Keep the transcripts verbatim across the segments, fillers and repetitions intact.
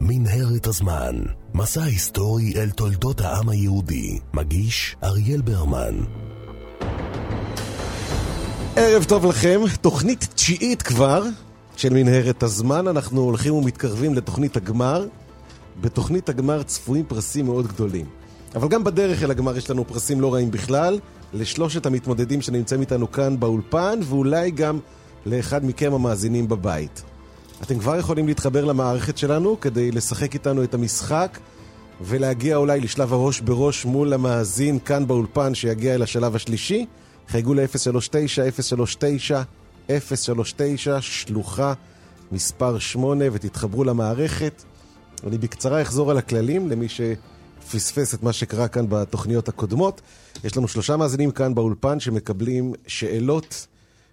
מנהרת הזמן, מסע היסטורי אל תולדות העם היהודי. מגיש אריאל ברמן. ערב טוב לכם, תוכנית תשיעית כבר של מנהרת הזמן. אנחנו הולכים ומתקרבים לתוכנית הגמר. בתוכנית הגמר צפויים פרסים מאוד גדולים, אבל גם בדרך אל הגמר יש לנו פרסים לא רעים בכלל לשלושת המתמודדים שנמצאים איתנו כאן באולפן, ואולי גם לאחד מכם המאזינים בבית. אתם כבר יכולים להתחבר למערכת שלנו כדי לשחק איתנו את המשחק ולהגיע אולי לשלב הראש בראש מול המאזין כאן באולפן שיגיע אל השלב השלישי. חייגו ל-אפס שלוש תשע אפס שלוש תשע אפס שלוש תשע שלוחה מספר שמונה ותתחברו למערכת. אני בקצרה אחזור על הכללים למי שפספס את מה שקרה כאן בתוכניות הקודמות. יש לנו שלושה מאזינים כאן באולפן שמקבלים שאלות.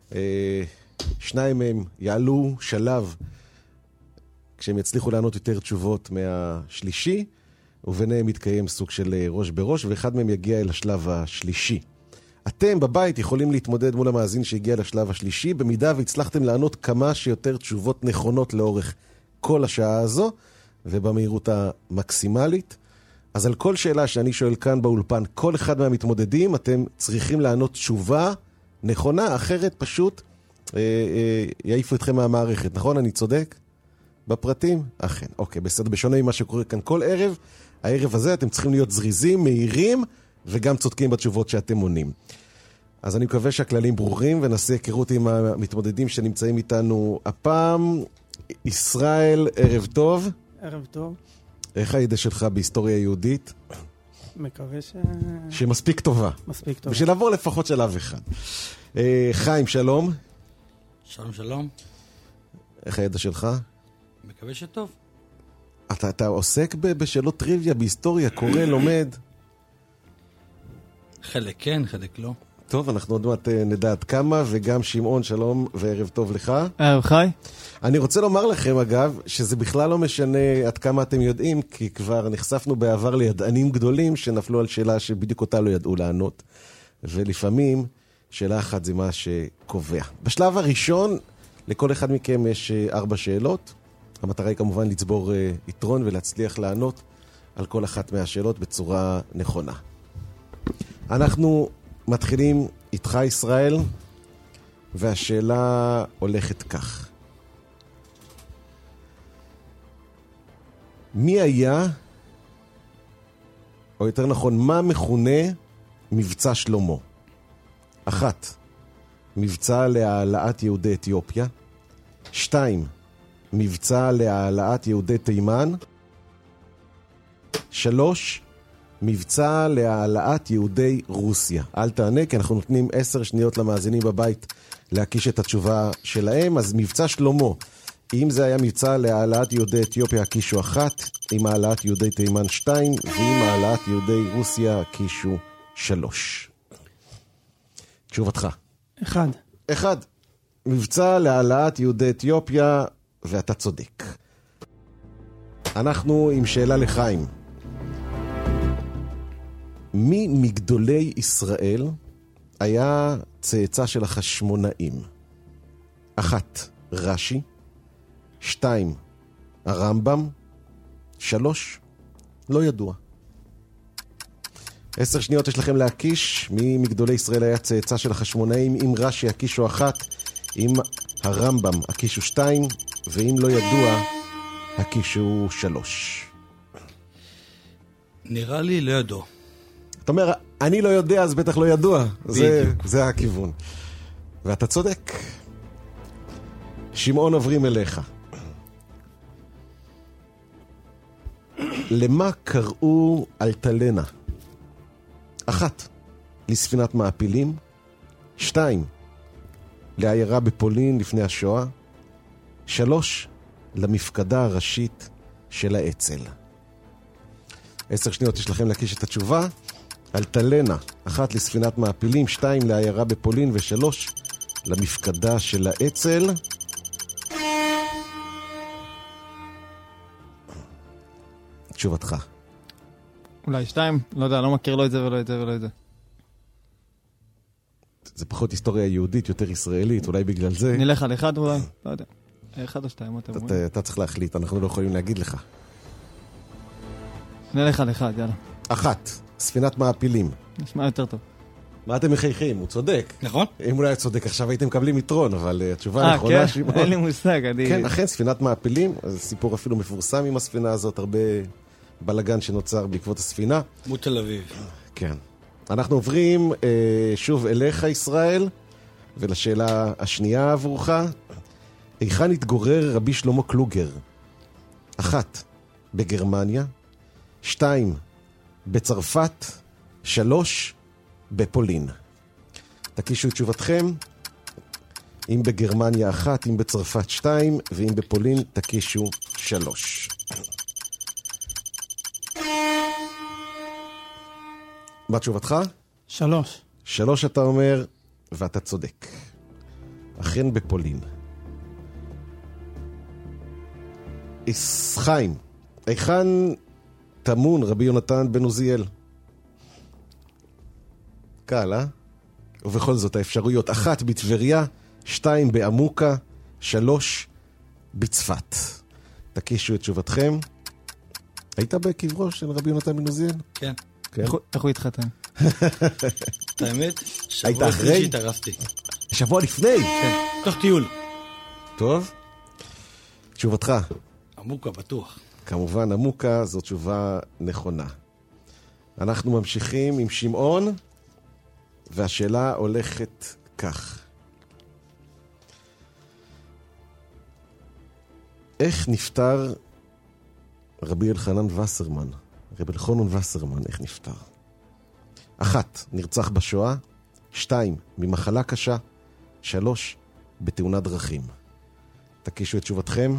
שניים מהם יעלו שלב כשהם יצליחו לענות יותר תשובות מהשלישי, וביניהם יתקיים סוג של ראש בראש, ואחד מהם יגיע אל השלב השלישי. אתם בבית יכולים להתמודד מול המאזין שהגיע לשלב השלישי, במידה והצלחתם לענות כמה שיותר תשובות נכונות לאורך כל השעה הזו, ובמהירות המקסימלית. אז על כל שאלה שאני שואל כאן באולפן, כל אחד מהמתמודדים, אתם צריכים לענות תשובה נכונה, אחרת פשוט אה, אה, יעיפו אתכם מהמערכת. נכון? אני צודק? בפרטים? אכן. אוקיי, בסדר. בשונה ממה שקורה כאן כל ערב, הערב הזה אתם צריכים להיות זריזים, מהירים, וגם צודקים בתשובות שאתם עונים. אז אני מקווה שהכללים ברורים, ונעשה היכרות עם המתמודדים שנמצאים איתנו הפעם. ישראל, ערב טוב. ערב טוב. איך הידע שלך בהיסטוריה יהודית? מקווה ש... שמספיק טובה. מספיק טובה. בשביל לעבור לפחות שלב אחד. חיים, שלום. שלום, שלום. איך הידע שלך? מקווה שטוב. אתה, אתה עוסק בשאלות טריוויה, בהיסטוריה, קורא, לומד? חלק כן, חלק לא. טוב, אנחנו עוד מעט נדע עד כמה, וגם שמעון, שלום וערב טוב לך. ערב חי. אני רוצה לומר לכם, אגב, שזה בכלל לא משנה עד כמה אתם יודעים, כי כבר נחשפנו בעבר לידענים גדולים שנפלו על שאלה שבדיוק אותה לא ידעו לענות, ולפעמים שאלה אחת זה מה שקובע. בשלב הראשון, לכל אחד מכם יש ארבע שאלות. המטרה היא כמובן לצבור יתרון ולהצליח לענות על כל אחת מהשאלות בצורה נכונה. אנחנו מתחילים איתך ישראל, והשאלה הולכת כך. מי היה, או יותר נכון, מה מכונה מבצע שלמה? אחת, מבצע להעלאת יהודי אתיופיה. שתיים, מבצע להעלאת יהודי תימן. שלוש, מבצע להעלאת יהודי רוסיה. אל תענה, כי אנחנו נותנים עשר שניות למאזינים בבית להקיש את התשובה שלהם. אז מבצע שלמה, אם זה היה מבצע להעלאת יהודי אתיופיה, הקישו אחת, עם העלאת יהודי תימן שתיים, ועם העלאת יהודי רוסיה הקישו שלוש. תשובתך. אחד. אחד. מבצע להעלאת יהודי אתיופיה, ואתה צודק. אנחנו עם שאלה לחיים. מי מגדולי ישראל היה צאצא של החשמונאים? אחת, רש"י. שתיים, הרמב"ם. שלוש, לא ידוע. עשר שניות יש לכם להקיש. מי מגדולי ישראל היה צאצא של החשמונאים? אם רש"י הקישו אחת, אם הרמב"ם הקישו שתיים, ואם לא ידוע הקישו שלוש. נראה לי לא ידוע. אתה אומר, אני לא יודע, אז בטח לא ידוע. זה, זה הכיוון. ואתה צודק. שמעון, עוברים אליך. למה קראו אלטלנה? אחת, לספינת מעפילים. שתיים, לעיירה בפולין לפני השואה. שלוש, למפקדה הראשית של האצ"ל. עשר שניות יש לכם להקיש את התשובה. אלטלנה, אחת לספינת מעפילים, שתיים לעיירה בפולין, ושלוש למפקדה של האצ"ל. תשובתך. אולי שתיים, לא יודע, לא מכיר לא את זה ולא את זה ולא את זה. זה פחות היסטוריה יהודית, יותר ישראלית, אולי בגלל זה. נלך על אחד אולי, לא יודע. אחד או שתיים, אתה, אתה צריך להחליט, אנחנו לא יכולים להגיד לך. נלך על אחד, יאללה. אחת, ספינת מעפילים. נשמע יותר טוב. מה אתם מחייכים? הוא צודק. נכון? אם אולי הוא צודק, עכשיו הייתם מקבלים יתרון, אבל uh, התשובה אה, הנכונה, כן? שמעון. אין לי מושג, אני... כן, אכן, ספינת מעפילים, זה סיפור אפילו מפורסם עם הספינה הזאת, הרבה בלגן שנוצר בעקבות הספינה. כמו תל אביב. כן. אנחנו עוברים אה, שוב אליך, ישראל, ולשאלה השנייה עבורך. היכן התגורר רבי שלמה קלוגר? אחת, בגרמניה. שתיים, בצרפת. שלוש, בפולין. תקישו את תשובתכם. אם בגרמניה אחת, אם בצרפת שתיים, ואם בפולין תקישו שלוש. מה תשובתך? שלוש. שלוש אתה אומר, ואתה צודק. אכן בפולין. חיים, היכן תמון רבי יונתן בן עוזיאל? קל, אה? ובכל זאת האפשרויות, אחת בטבריה, שתיים בעמוקה, שלוש בצפת. תקישו את תשובתכם. היית בקברו של רבי יונתן בן עוזיאל? כן. כן. איך הוא התחתן? את האמת, היית שבוע אחרי? לפני שהתארסתי. שבוע לפני? כן, תוך טיול. טוב. תשובתך. עמוקה, בטוח. כמובן, עמוקה, זו תשובה נכונה. אנחנו ממשיכים עם שמעון, והשאלה הולכת כך. איך נפטר רבי אלחנן וסרמן? רבי אלחנן וסרמן, איך נפטר? אחת, נרצח בשואה. שתיים, ממחלה קשה. שלוש, בתאונת דרכים. תקישו את תשובתכם.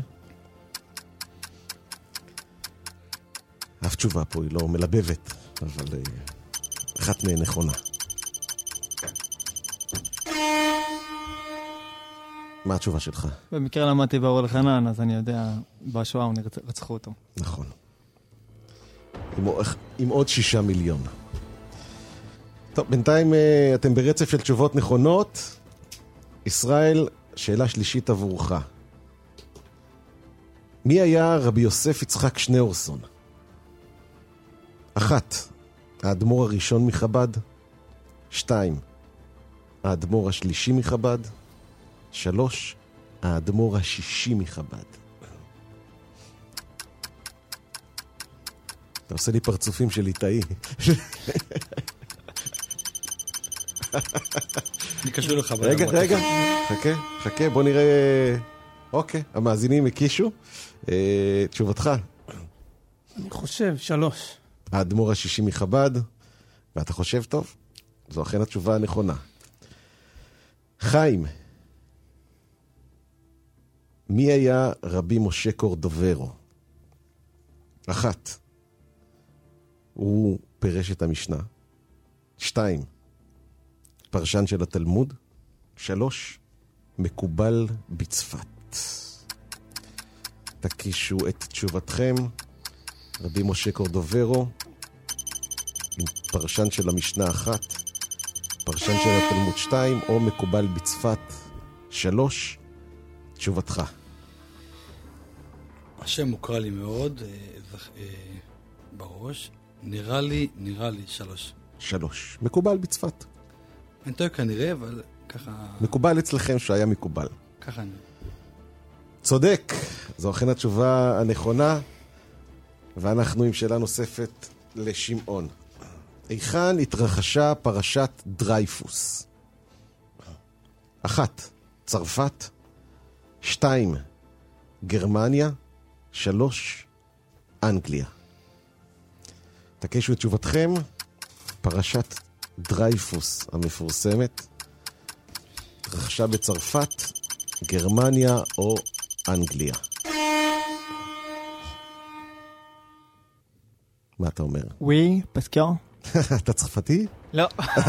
אף תשובה פה היא לא מלבבת, אבל אחת מהן נכונה. מה התשובה שלך? במקרה למדתי באור אלחנן, אז אני יודע, בשואה הוא רצחו אותו. נכון. עם, עם עוד שישה מיליון. טוב, בינתיים אתם ברצף של תשובות נכונות. ישראל, שאלה שלישית עבורך. מי היה רבי יוסף יצחק שניאורסון? אחת, האדמו"ר הראשון מחב"ד. שתיים, האדמו"ר השלישי מחב"ד. שלוש, האדמו"ר השישי מחב"ד. אתה עושה לי פרצופים של איטאי. אני קשור לך. רגע, רגע, חכה, חכה, בוא נראה. אוקיי, המאזינים הקישו. תשובתך. אני חושב, שלוש. האדמו"ר השישי מחב"ד, ואתה חושב טוב? זו אכן התשובה הנכונה. חיים, מי היה רבי משה קורדוברו? אחת, הוא פירש את המשנה. שתיים, פרשן של התלמוד. שלוש, מקובל בצפת. תקישו את תשובתכם. רבי משה קורדוברו, עם פרשן של המשנה אחת, פרשן של התלמוד שתיים, או מקובל בצפת שלוש. תשובתך. השם מוכר לי מאוד, אה, אה, בראש. נראה לי, נראה לי, שלוש. שלוש. מקובל בצפת. אני טועה כנראה, אבל ככה... מקובל אצלכם שהיה מקובל. ככה אני... צודק. זו אכן התשובה הנכונה. ואנחנו עם שאלה נוספת לשמעון. היכן התרחשה פרשת דרייפוס? אחת, צרפת. שתיים, גרמניה. שלוש, אנגליה. תקישו את תשובתכם. פרשת דרייפוס המפורסמת התרחשה בצרפת, גרמניה או אנגליה. מה אתה אומר? ווי, פסקר? אתה צרפתי? לא.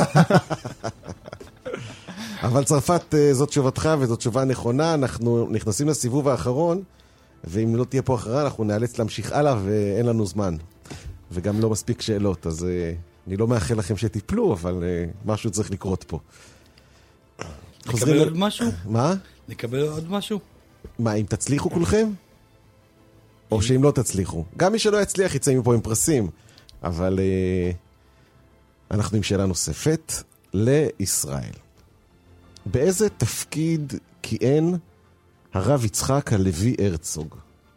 אבל צרפת זאת תשובתך וזאת תשובה נכונה. אנחנו נכנסים לסיבוב האחרון, ואם לא תהיה פה אחרה אנחנו נאלץ להמשיך הלאה ואין לנו זמן. וגם לא מספיק שאלות, אז אני לא מאחל לכם שתיפלו, אבל משהו צריך לקרות פה. נקבל עוד משהו? מה? נקבל עוד משהו? מה, אם תצליחו כולכם? או שאם לא תצליחו. גם מי שלא יצליח יצא מפה עם פרסים. אבל uh, אנחנו עם שאלה נוספת לישראל. באיזה תפקיד כיהן הרב יצחק הלוי הרצוג?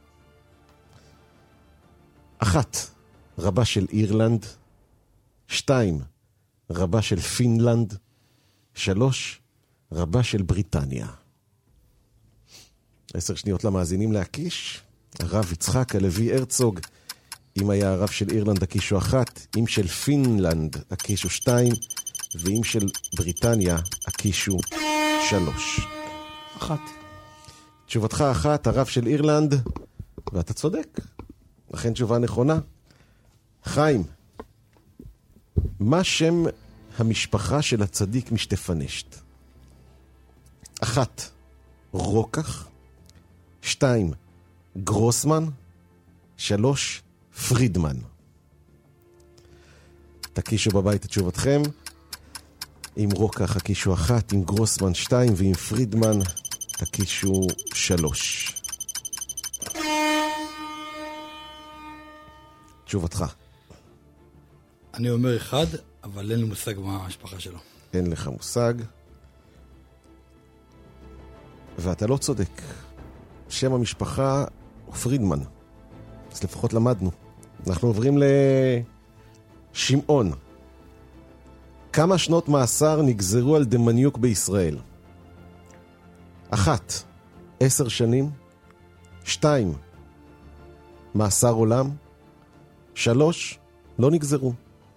אחת, רבה של אירלנד. שתיים, רבה של פינלנד. שלוש, רבה של בריטניה. עשר שניות למאזינים להקיש. הרב יצחק הלוי הרצוג, אם היה הרב של אירלנד הקישו אחת, אם של פינלנד הקישו שתיים, ואם של בריטניה הקישו שלוש. אחת. תשובתך אחת, הרב של אירלנד, ואתה צודק. לכן תשובה נכונה. חיים, מה שם המשפחה של הצדיק משתפנשת? אחת, רוקח. שתיים, גרוסמן. שלוש, פרידמן. תקישו בבית את תשובתכם. עם רוקח הקישו אחת, עם גרוסמן שתיים, ועם פרידמן תקישו שלוש. תשובתך. אני אומר אחד, אבל אין לי מושג מה המשפחה שלו. אין לך מושג. ואתה לא צודק. שם המשפחה הוא פרידמן. אז לפחות למדנו. אנחנו עוברים לשמעון. כמה שנות מאסר נגזרו על דמניוק בישראל? אחת, עשר שנים. שתיים, מאסר עולם. שלוש, לא נגזרו.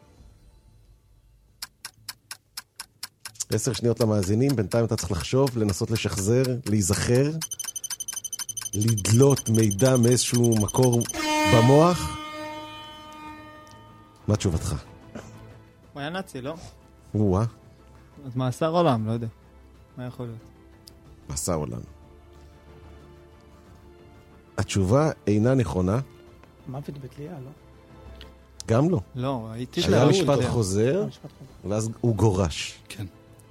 עשר שניות למאזינים, בינתיים אתה צריך לחשוב, לנסות לשחזר, להיזכר, לדלות מידע מאיזשהו מקור במוח. מה תשובתך? הוא היה נאצי, לא? וואה. אז מאסר עולם, לא יודע. מה יכול להיות? מאסר עולם. התשובה אינה נכונה. מוות בתלייה, לא? גם לא. לא, הייתי... היה משפט חוזר, ואז הוא גורש. כן.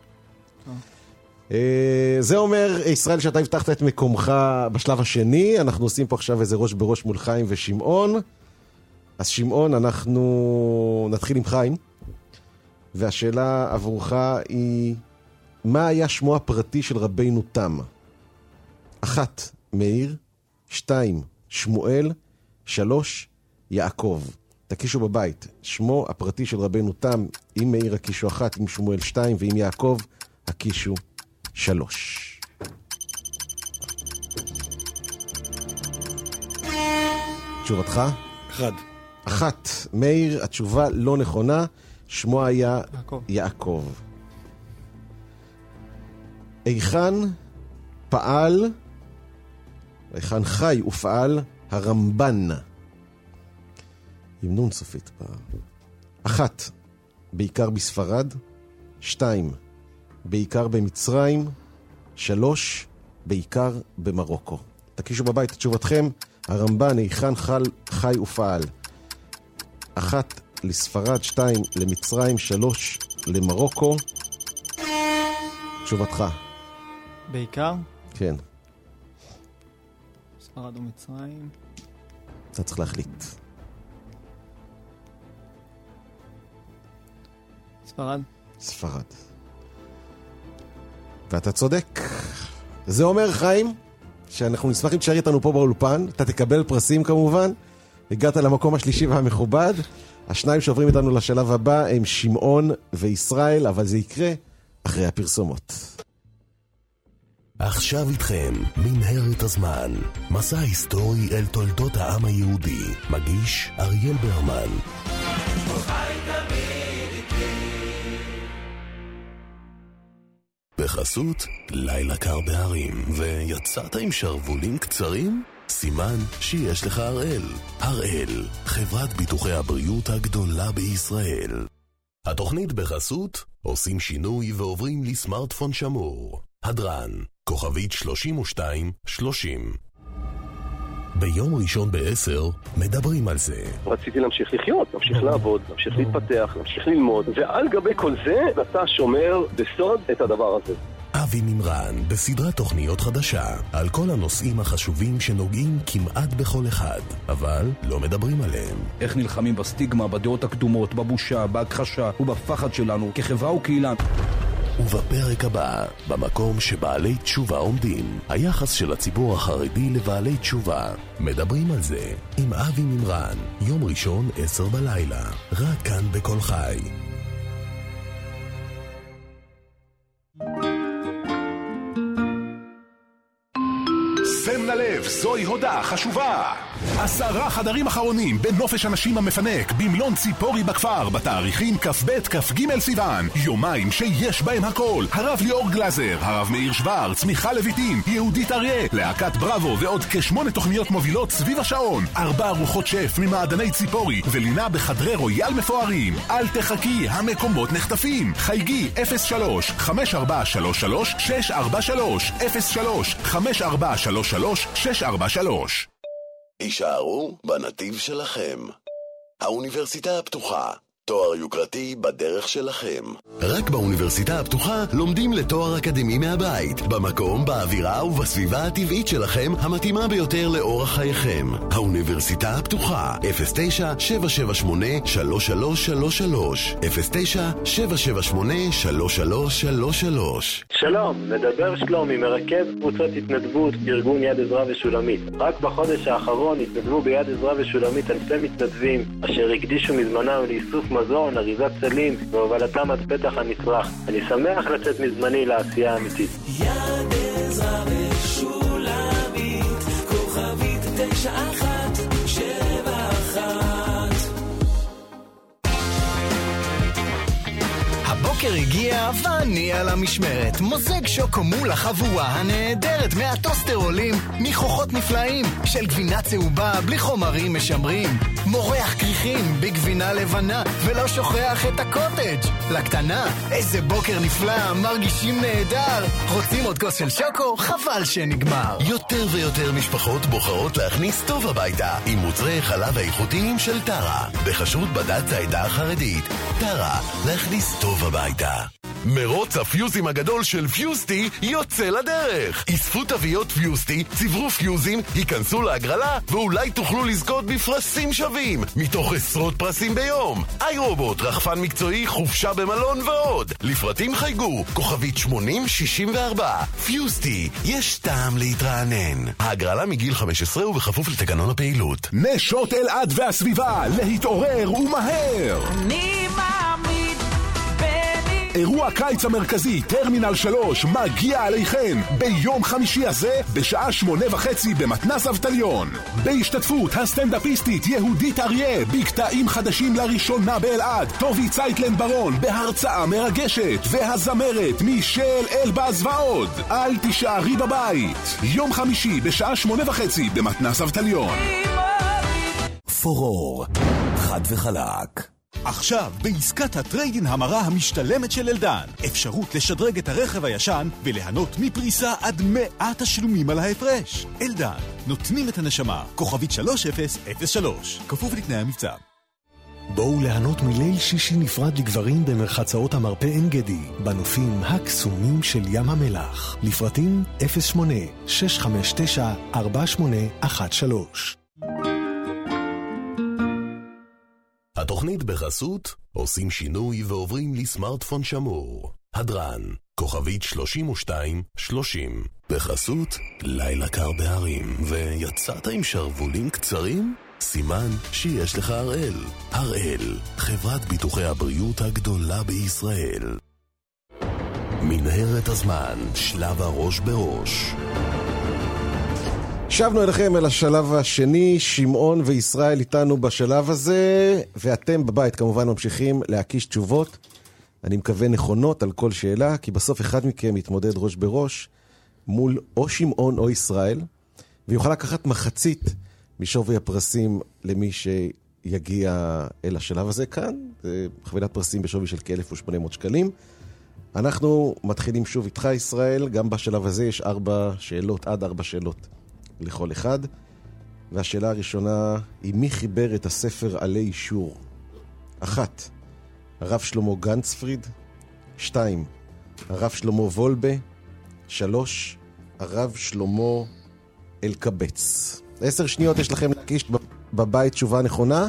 זה אומר, ישראל, שאתה הבטחת את מקומך בשלב השני. אנחנו עושים פה עכשיו איזה ראש בראש מול חיים ושמעון. אז שמעון, אנחנו נתחיל עם חיים. והשאלה עבורך היא, מה היה שמו הפרטי של רבינו תם? אחת, מאיר. שתיים, שמואל. שלוש, יעקב. תקישו בבית. שמו הפרטי של רבינו תם, עם מאיר הקישו אחת, עם שמואל שתיים, ועם יעקב הקישו שלוש. תשובתך? אחד. אחת. מאיר, התשובה לא נכונה. שמו היה יעקב. יעקב. היכן פעל, היכן חי ופעל הרמב"ן? עם נון סופית פעם. אחת, בעיקר בספרד. שתיים, בעיקר במצרים. שלוש, בעיקר במרוקו. תקישו בבית את תשובתכם. הרמב"ן, היכן חל, חי ופעל? אחת לספרד, שתיים למצרים, שלוש למרוקו. תשובתך. בעיקר? כן. ספרד ומצרים. אתה צריך להחליט. ספרד. ספרד. ואתה צודק. זה אומר, חיים, שאנחנו נשמח אם תשאר איתנו פה באולפן. אתה תקבל פרסים כמובן. הגעת למקום השלישי והמכובד. השניים שעוברים איתנו לשלב הבא הם שמעון וישראל, אבל זה יקרה אחרי הפרסומות. עכשיו איתכם, מנהרת הזמן. מסע היסטורי אל תולדות העם היהודי. מגיש אריאל ברמן. בחסות, לילה קר בהרים, ויצאת עם שרבולים קצרים? סימן שיש לך הראל. הראל, חברת ביטוחי הבריאות הגדולה בישראל. התוכנית בחסות, עושים שינוי ועוברים לסמארטפון שמור. הדרן, כוכבית שלושים ושתיים שלושים. ביום ראשון בעשר מדברים על זה. רציתי להמשיך לחיות, להמשיך לעבוד, להמשיך להתפתח, להמשיך ללמוד, ועל גבי כל זה אתה שומר בסוד את הדבר הזה. אבי מימרן בסדרת תוכניות חדשה על כל הנושאים החשובים שנוגעים כמעט בכל אחד, אבל לא מדברים עליהם. איך נלחמים בסטיגמה, בדעות הקדומות, בבושה, בהכחשה ובפחד שלנו כחברה וקהילה. ובפרק הבא, במקום שבעלי תשובה עומדים, היחס של הציבור החרדי לבעלי תשובה. מדברים על זה עם אבי מימרן, יום ראשון עשר בלילה, רק כאן בכל חי. שם ללב, זוהי הודעה חשובה. עשרה חדרים אחרונים בנופש אנשים המפנק במלון ציפורי בכפר בתאריכים כ"ב כ"ג סיוון. יומיים שיש בהם הכל. הרב ליאור גלזר, הרב מאיר שוורץ, מיכל לויטין, יהודית אריה, להקת בראבו ועוד כשמונה תוכניות מובילות סביב השעון. ארבע ארוחות שף ממעדני ציפורי ולינה בחדרי רויאל מפוארים. אל תחכי, המקומות נחטפים. חייגי אפס שלוש חמש ארבע שלוש שלוש שש ארבע שלוש אפס שלוש חמש ארבע שלוש שלוש שש ארבע שלוש. הישארו בנתיב שלכם. האוניברסיטה הפתוחה, תואר יוקרתי בדרך שלכם. רק באוניברסיטה הפתוחה לומדים לתואר אקדמי מהבית, במקום, באווירה ובסביבה הטבעית שלכם המתאימה ביותר לאורח חייכם. האוניברסיטה הפתוחה, אפס תשע שבע שבע שמונה שלוש שלוש שלוש שלוש אפס תשע שבע שבע שמונה שלוש שלוש שלוש שלוש. שלום, מדבר שלומי, מרכז קבוצות התנדבות בארגון יד עזרא ושולמית. רק בחודש האחרון התנדבו ביד עזרא ושולמית אלפי מתנדבים אשר הקדישו מזמנם לאיסוף מזון, אריזת צלים והובלתם עד פתח הנצרך. אני שמח לצאת מזמני לעשייה האמיתית. יד עזרא ושולמית, כוכבית תשע אחת שבע אחת. הבוקר הגיע ואני על המשמרת. מוזג שוקו מול החבורה הנהדרת מהטוסטרולים, מכוחות נפלאים של גבינה צהובה בלי חומרים משמרים, מורח קריחים בגבינה לבנה ולא שוכח את הקוטג'. לקטנה, איזה בוקר נפלא, מרגישים נהדר. רוצים עוד כוס של שוקו? חבל שנגמר. יותר ויותר משפחות בוחרות להכניס טוב הביתה עם מוצרי חלב איכותיים של טרה, בחסות בד"ץ העדה החרדית. טרה, להכניס טוב הביתה. מרוץ הפיוזים הגדול של פיוסטי יוצא לדרך. אספו תוויות פיוסטי, צברו פיוזים, היכנסו להגרלה ואולי תוכלו לזכות בפרסים שווים מתוך עשרות פרסים ביום. איי רובוט, רחפן מקצועי, חופשה במלון ועוד. לפרטים חייגו כוכבית שמונים שישים וארבע. פיוסטי, יש טעם להתרענן. ההגרלה מגיל חמש עשרה ובכפוף לתקנון הפעילות. נשות אלעד והסביבה, להתעורר ומהר. אני מאמין אירוע קיץ המרכזי, טרמינל שלוש, מגיע עליכם ביום חמישי הזה בשעה שמונה וחצי במתנס אבטליון. בהשתתפות הסטנדאפיסטית יהודית אריה, בקטעים חדשים לראשונה באלעד, טובי צייטלנד ברון בהרצאה מרגשת, והזמרת מישל אלבז ועוד. אל תישארי בבית. יום חמישי בשעה שמונה וחצי במתנס אבטליון. פורור, חד וחלק. עכשיו, בעסקת הטריידין המרה המשתלמת של אלדן, אפשרות לשדרג את הרכב הישן וליהנות מפריסה עד מאה תשלומים על ההפרש. אלדן, נותנים את הנשמה, כוכבית שלוש אפס אפס שלוש, כפוף לתנאי המבצע. בואו ליהנות מליל שישי נפרד לגברים במרחצאות המרפא עין גדי, בנופים הקסומים של ים המלח. לפרטים אפס שמונה שש חמש תשע ארבע שמונה אחת שלוש. התוכנית בחסות עושים שינוי ועוברים לסמארטפון שמור. הדרן, כוכבית שלושים ושתיים שלושים. בחסות לילה קר בהרים. ויצאת עם שרבולים קצרים? סימן שיש לך הראל. הראל, חברת ביטוחי הבריאות הגדולה בישראל. מנהרת הזמן, שלב הראש בראש. שבנו אליכם אל השלב השני, שמעון וישראל איתנו בשלב הזה, ואתם בבית כמובן ממשיכים להקיש תשובות, אני מקווה נכונות על כל שאלה, כי בסוף אחד מכם יתמודד ראש בראש מול או שמעון או ישראל, ויוכל לקחת מחצית משווי הפרסים למי שיגיע אל השלב הזה כאן, זה חבילת פרסים בשווי של כ-אלף ושמונה מאות שקלים. אנחנו מתחילים שוב איתך ישראל, גם בשלב הזה יש ארבע שאלות, עד ארבע שאלות לכל אחד. והשאלה הראשונה היא מי חיבר את הספר עלי אישור? אחת, הרב שלמה גנצפריד. שתיים, הרב שלמה וולבה. שלוש, הרב שלמה אלקבץ. עשר שניות יש לכם להקיש בבית תשובה נכונה.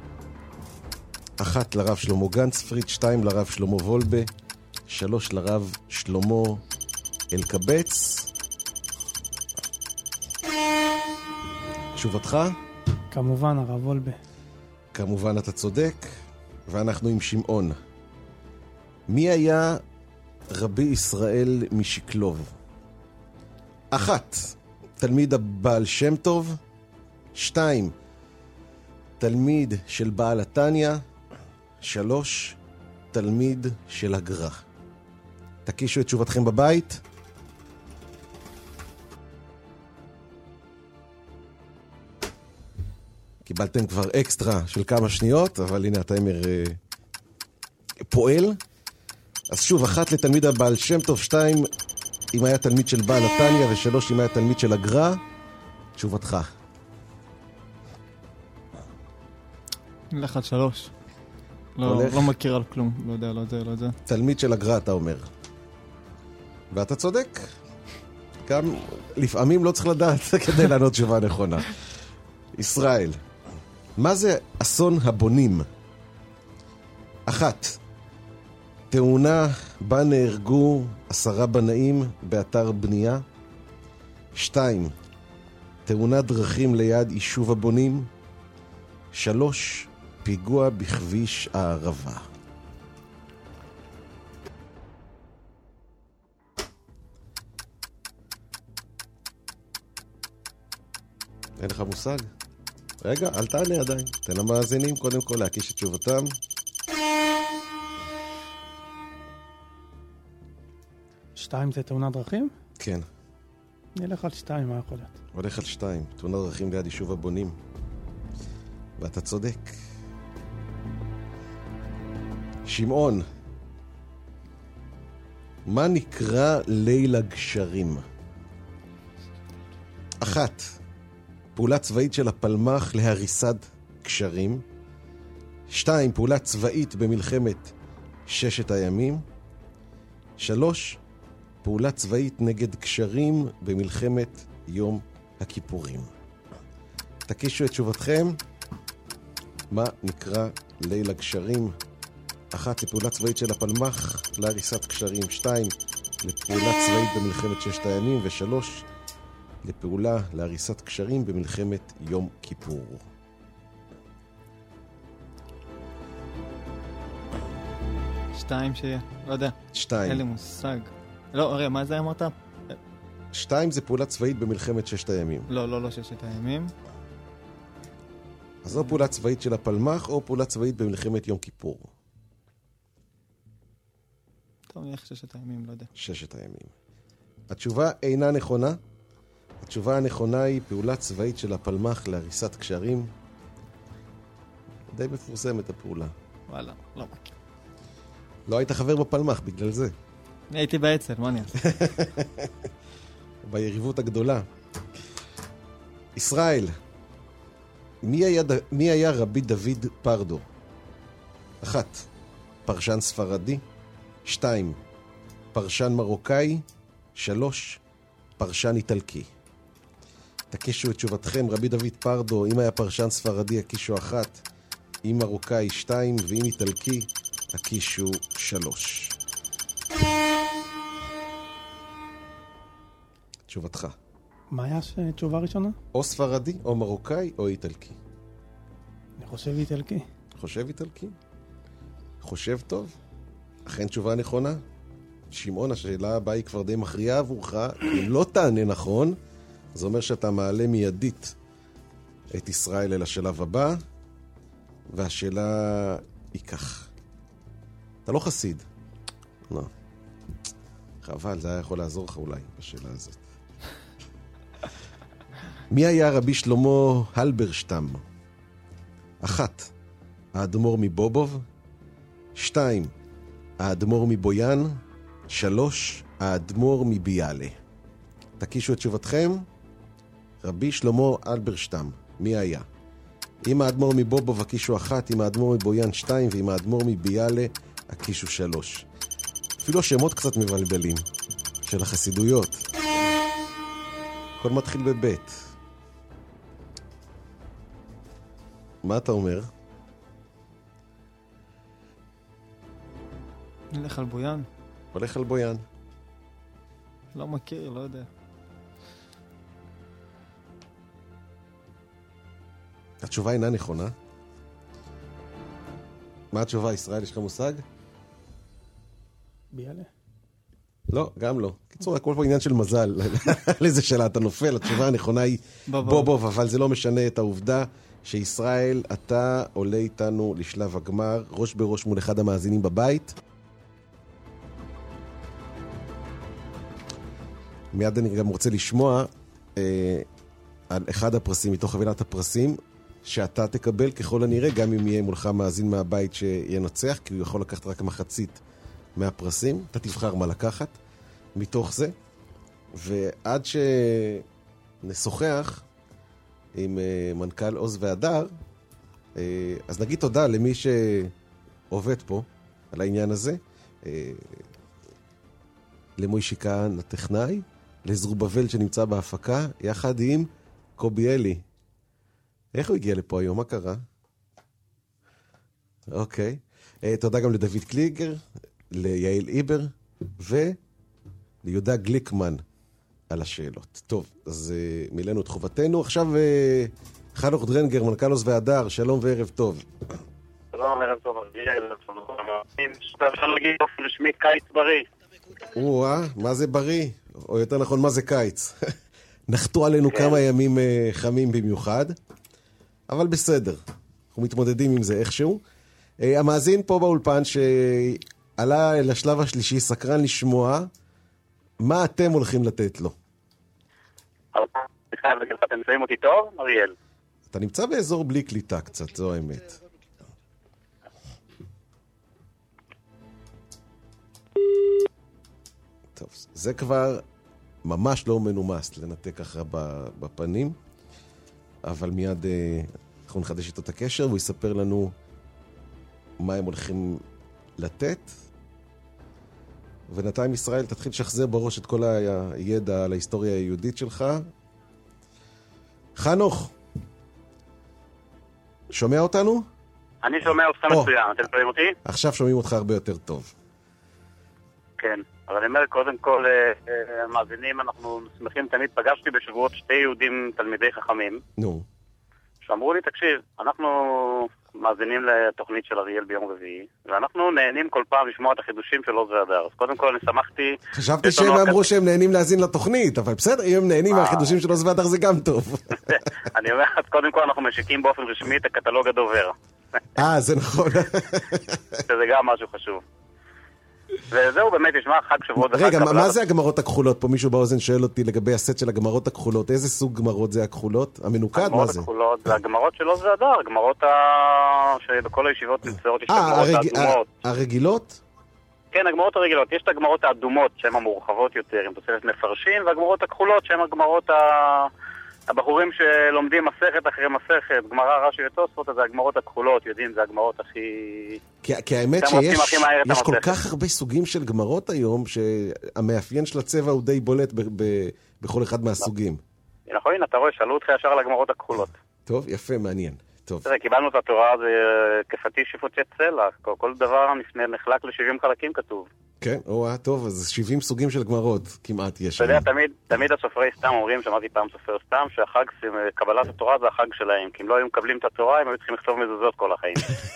אחת לרב שלמה גנצפריד, שתיים לרב שלמה וולבה, שלוש לרב שלמה אלקבץ. תשובתך? כמובן, הרב וולבה. כמובן אתה צודק, ואנחנו עם שמעון. מי היה רבי ישראל משקלוב? אחת, תלמיד הבעל שם טוב. שתיים, תלמיד של בעל התניא. שלוש, תלמיד של הגר"א. תקישו את תשובתכם בבית. קיבלתם כבר אקסטרה של כמה שניות, אבל הנה הטיימר אה, פועל. אז שוב, אחת לתלמיד הבעל שם טוב, שתיים אם היה תלמיד של בעל התניא, ושלוש אם היה תלמיד של הגר"א. תשובתך. נלך על שלוש. לא, לא מכיר על כלום, לא יודע, לא יודע, לא יודע. תלמיד של הגר"א, אתה אומר. ואתה צודק. גם לפעמים לא צריך לדעת כדי לענות תשובה נכונה. ישראל, מה זה אסון הבונים? אחת, תאונה בה נהרגו עשרה בנאים באתר בנייה. שתיים, תאונת דרכים ליד יישוב הבונים. שלוש, פיגוע בכביש הערבה. אין לך מושג? רגע, אל תענה עדיין. תן למאזינים קודם כל להקיש את תשובתם. שתיים זה תאונת דרכים? כן. נלך על שתיים, מה יכול להיות? הולך על שתיים, תאונת דרכים ליד יישוב הבונים. ואתה צודק. שמעון, מה נקרא ליל הגשרים? אחת, פעולה צבאית של הפלמ"ח להריסת גשרים. שתיים, פעולה צבאית במלחמת ששת הימים. שלוש, פעולה צבאית נגד גשרים במלחמת יום הכיפורים. תקישו את תשובתכם. מה נקרא ליל הגשרים? אחת, לפעולה צבאית של הפלמ"ח להריסת גשרים. שתיים, לפעולה צבאית במלחמת ששת הימים. ושלוש, לפעולה להריסת גשרים במלחמת יום כיפור. שתיים שיהיה, לא יודע. שתיים. אין לי מושג. לא, הרי, מה זה אמרת? שתיים זה פעולה צבאית במלחמת ששת הימים. לא, לא, לא ששת הימים. אז או פעולה צבאית של הפלמ"ח או פעולה צבאית במלחמת יום כיפור. טוב, נלך ששת הימים, לא יודע. ששת הימים. התשובה אינה נכונה. התשובה הנכונה היא פעולה צבאית של הפלמ"ח להריסת גשרים. די מפורסמת הפעולה. וואלה, לא מכיר. לא היית חבר בפלמ"ח בגלל זה. אני הייתי בעצל, מה אני אעשה? ביריבות הגדולה. ישראל, מי היה, מי היה רבי דוד פרדו? אחת, פרשן ספרדי. שתיים, פרשן מרוקאי. שלוש, פרשן איטלקי. תקישו את תשובתכם. רבי דוד פרדו, אם היה פרשן ספרדי, הקישו אחת. אם מרוקאי, שתיים. ואם איטלקי, הקישו שלוש. תשובתך. מה היה תשובה ראשונה? או ספרדי, או מרוקאי, או איטלקי. אני חושב איטלקי. חושב איטלקי? חושב טוב? אכן תשובה נכונה? שמעון, השאלה הבאה היא כבר די מכריעה עבורך. אם לא תענה נכון, זה אומר שאתה מעלה מיידית את ישראל אל השלב הבא, והשאלה היא כך. אתה לא חסיד. לא. חבל, זה היה יכול לעזור לך אולי בשאלה הזאת. מי היה רבי שלמה הלברשטם? אחת, האדמו"ר מבובוב. שתיים, האדמו"ר מבויאן. שלוש, האדמו"ר מביאלה. תקישו את תשובתכם. רבי שלמה הלברשטם, מי היה? אם האדמו"ר מבובוב הקישו אחת, אם האדמו"ר מבויאן שתיים, ואם האדמו"ר מביאלה הקישו שלוש. אפילו השמות קצת מבלבלים. של החסידויות. הכל מתחיל בבית. מה אתה אומר? נלך על בויאן. הולך על בויאן. לא מכיר, לא יודע. התשובה אינה נכונה. מה התשובה, ישראל? יש לך מושג? ביאלה. לא, גם לא. קיצור, הכל פה עניין של מזל. על איזה שאלה אתה נופל. התשובה הנכונה היא בובוב, אבל זה לא משנה את העובדה שישראל, אתה עולה איתנו לשלב הגמר, ראש בראש מול אחד המאזינים בבית. מיד אני גם רוצה לשמוע אה, על אחד הפרסים מתוך חבילת הפרסים שאתה תקבל ככל הנראה, גם אם יהיה מולך מאזין מהבית שינצח, כי הוא יכול לקחת רק מחצית מהפרסים. אתה תבחר מה לקחת מתוך זה, ועד שנשוחח עם אה, מנכ"ל עוז והדר, אה, אז נגיד תודה למי שעובד פה על העניין הזה, אה, למוישי כהן הטכנאי, לזרובבל שנמצא בהפקה, יחד עם קובי אלי. איך הוא הגיע לפה היום? מה קרה? אוקיי. Uh, תודה גם לדוד קליגר, ליעל איבר, וליהודה גליקמן על השאלות. טוב, אז uh, מילאנו את חובתנו. עכשיו uh, חנוך דרנגר, מנכ"ל עוז והדר, שלום וערב טוב. שלום, ערב טוב, אפשר להגיד באופן רשמי קיץ בריא. או-אה, מה זה בריא? או יותר נכון, מה זה קיץ? נחתו עלינו כן. כמה ימים uh, חמים במיוחד, אבל בסדר, אנחנו מתמודדים עם זה איכשהו. Uh, המאזין פה באולפן שעלה לשלב השלישי, סקרן לשמוע, מה אתם הולכים לתת לו? אתם שמים אותי טוב, אריאל? אתה נמצא באזור בלי קליטה קצת, זו האמת. טוב, זה כבר ממש לא מנומס לנתק ככה בפנים, אבל מיד אנחנו נחדש איתו את הקשר, והוא יספר לנו מה הם הולכים לתת. ונתיים ישראל, תתחיל לשחזר בראש את כל הידע על ההיסטוריה היהודית שלך. חנוך, שומע אותנו? אני שומע אותך מצוין, אתם שומעים אותי? עכשיו שומעים אותך הרבה יותר טוב. כן, אבל אני אומר, קודם כל, מאזינים, אנחנו שמחים, תמיד פגשתי בשבועות שתי יהודים תלמידי חכמים. נו. שאמרו לי, תקשיב, אנחנו מאזינים לתוכנית של אריאל ביום רביעי, ואנחנו נהנים כל פעם לשמוע את החידושים של עוז והדר. אז קודם כל, אני שמחתי... חשבתי שהם אמרו שהם נהנים להאזין לתוכנית, אבל בסדר, אם הם נהנים מהחידושים של עוז והדר זה גם טוב. אני אומר, אז קודם כל אנחנו משיקים באופן רשמי את הקטלוג הדובר. אה, זה נכון. שזה גם משהו חשוב. וזהו, באמת, ישמע חג שבועות וחג רגע, מה זה הגמרות הכחולות? פה מישהו באוזן שואל אותי לגבי הסט של הגמרות הכחולות. איזה סוג גמרות זה הכחולות? המנוקד, מה זה? הגמרות הכחולות זה הגמרות של עוז והדר, הגמרות שבכל הישיבות נמצאות, יש את הגמרות האדומות. הרגילות? כן, הגמרות הרגילות. יש את הגמרות האדומות שהן המורחבות יותר, עם תוספת מפרשים, והגמרות הכחולות שהן הגמרות ה... הבחורים שלומדים מסכת אחרי מסכת, גמרא, רש"י ותוספות, אז הגמרות הכחולות, יודעים, זה הגמרות הכי... כי, כי האמת שיש יש כל כך הרבה סוגים של גמרות היום, שהמאפיין של הצבע הוא די בולט ב, ב, בכל אחד מהסוגים. נכון, אתה רואה, שאלו אותך ישר על הגמרות הכחולות. טוב, יפה, מעניין. טוב. תראה, קיבלנו את התורה, זה כפטיש שפוצץ צלע, כל, כל דבר נחלק ל-שבעים חלקים כתוב. כן, או, טוב, אז שבעים סוגים של גמרות כמעט יש. אתה יודע, תמיד, תמיד הסופרי סתם אומרים, שמעתי פעם סופר סתם, שהחג, קבלת התורה זה החג שלהם, כי אם לא היו מקבלים את התורה, הם היו צריכים לכתוב מזוזות כל החיים.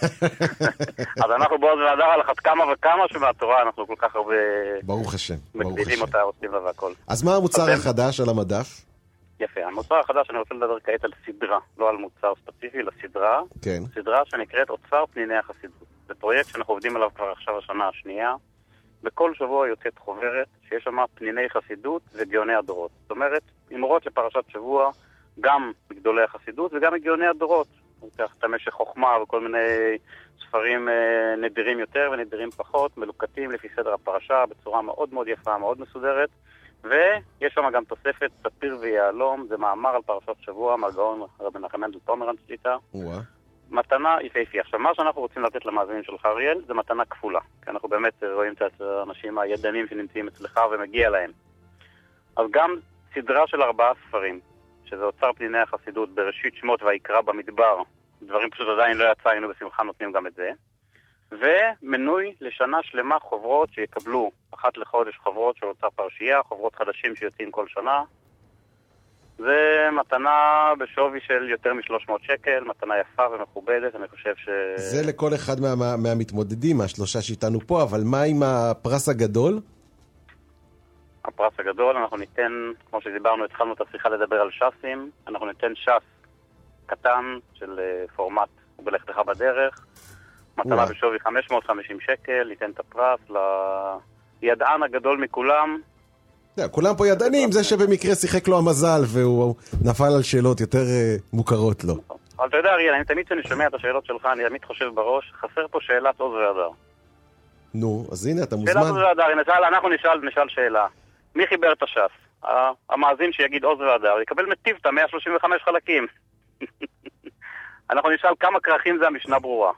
אז אנחנו בעוז והדר על אחת כמה וכמה שמהתורה, אנחנו כל כך הרבה... ברוך השם, ברוך השם. מגדילים אותה, עושים לה והכל. אז מה המוצר החדש על המדף? יפה, המוצר החדש אני רוצה לדבר כעת על סדרה, לא על מוצר ספציפי, אלא סדרה. כן. סדרה שנקראת אוצר פניני החסידות. זה פרויקט שאנחנו עובדים עליו כבר עכשיו השנה השנייה. בכל שבוע יוצאת חוברת שיש שם פניני חסידות וגאוני הדורות. זאת אומרת, אמרות לפרשת שבוע, גם מגדולי החסידות וגם מגאוני הדורות. את המשך חוכמה וכל מיני ספרים נדירים יותר ונדירים פחות, מלוקטים לפי סדר הפרשה בצורה מאוד מאוד יפה, מאוד מסודרת. ויש שם גם תוספת ספיר ויעלום, זה מאמר על פרשת שבוע, מהגאון רבי מנחם מנדל פומרנץ שליטה. מתנה יפהפייה. עכשיו, מה שאנחנו רוצים לתת למאזינים שלך, אריאל, זה מתנה כפולה. כי אנחנו באמת רואים את האנשים הידענים שנמצאים אצלך ומגיע להם. אז גם סדרה של ארבעה ספרים, שזה אוצר פניני החסידות, בראשית שמות ויקרא במדבר, דברים פשוט עדיין לא יצא, היינו בשמחה נותנים גם את זה. ומנוי לשנה שלמה חוברות שיקבלו אחת לחודש חוברות של אוצר פרשייה, חוברות חדשים שיוצאים כל שנה. זה מתנה בשווי של יותר מ-שלוש מאות שקל, מתנה יפה ומכובדת, אני חושב ש... זה לכל אחד מה, מהמתמודדים, מהשלושה שאיתנו פה, אבל מה עם הפרס הגדול? הפרס הגדול, אנחנו ניתן, כמו שדיברנו, התחלנו את השיחה לדבר על שסים, אנחנו ניתן שס קטן של פורמט ובלך לך בדרך, מתנה בשווי חמש מאות וחמישים שקל, ניתן את הפרס לידען הגדול מכולם. כולם פה ידענים, זה שבמקרה שיחק לו המזל והוא נפל על שאלות יותר מוכרות לו. אבל אתה יודע, אריאל, אני תמיד כשאני שומע את השאלות שלך, אני תמיד חושב בראש, חסר פה שאלת עוז והדר. נו, אז הנה, אתה מוזמן. שאלת עוז והדר, אנחנו נשאל שאלה. מי חיבר את הש"ס? המאזין שיגיד עוז והדר, יקבל מטיב את מאה שלושים וחמישה חלקים. אנחנו נשאל כמה כרכים זה המשנה ברורה.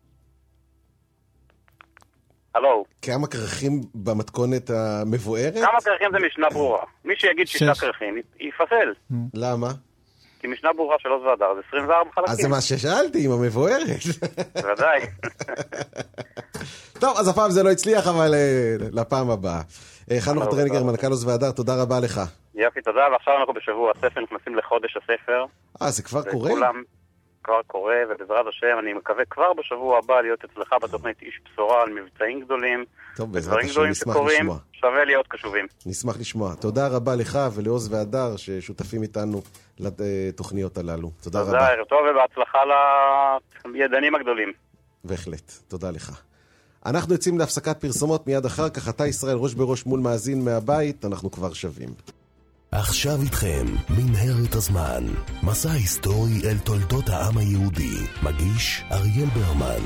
הלו. כמה כרכים במתכונת המבוארת? כמה כרכים זה משנה ברורה. מי שיגיד שישה כרכים, יפסל. למה? כי משנה ברורה של עוז והדר זה עשרים וארבע חלקים. אז זה מה ששאלתי, עם המבוארת. ודאי. טוב, אז הפעם זה לא הצליח, אבל לפעם הבאה. חנוך טרנינגר, מנכ"ל עוז והדר, תודה רבה לך. יפי, תודה, ועכשיו אנחנו בשבוע הספר, נכנסים לחודש הספר. אה, זה כבר קורה? וכולם כבר קורה, ובעזרת השם, אני מקווה כבר בשבוע הבא להיות אצלך בתוכנית איש בשורה על מבצעים גדולים. טוב, בעזרת השם נשמח לשמוע. שווה להיות קשובים. נשמח לשמוע. תודה רבה לך ולעוז והדר ששותפים איתנו לתוכניות הללו. תודה רבה. תודה, ערב טוב ובהצלחה לידענים הגדולים. בהחלט, תודה לך. אנחנו יוצאים להפסקת פרסומות מיד אחר כך. אתה ישראל ראש בראש מול מאזין מהבית, אנחנו כבר שווים. עכשיו איתכם, מנהרת הזמן, מסע היסטורי אל תולדות העם היהודי, מגיש אריאל ברמן.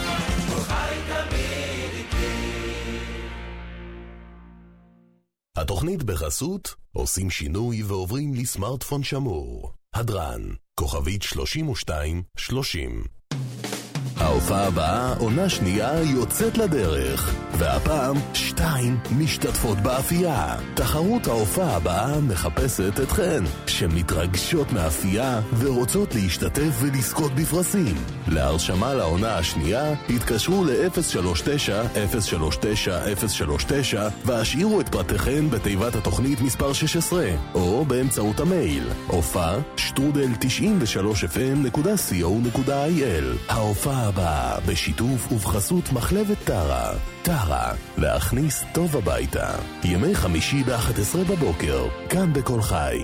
התוכנית בחסות, עושים שינוי ועוברים לסמארטפון שמור. הדרן, כוכבית שלושים ושתיים שלושים. ההופעה הבאה, עונה שנייה, יוצאת לדרך. והפעם, שתיים משתתפות באפייה. תחרות ההופעה הבאה מחפשת אתכן, שמתרגשות מאפייה ורוצות להשתתף ולזכות בפרסים. להרשמה לעונה השנייה, התקשרו ל-אפס שלוש תשע אפס שלוש תשע אפס שלוש תשע והשאירו את פרטיכן בתיבת התוכנית מספר שש עשרה, או באמצעות המייל, הופעה שטרודל תשעים ושלוש אף אם נקודה סי או נקודה איי אל. ההופעה הבאה בשיתוף ובחסות מחלבת טרה. טרה, להכניס טוב הביתה. ימי חמישי ב-אחת עשרה בבוקר, כאן בכל חי.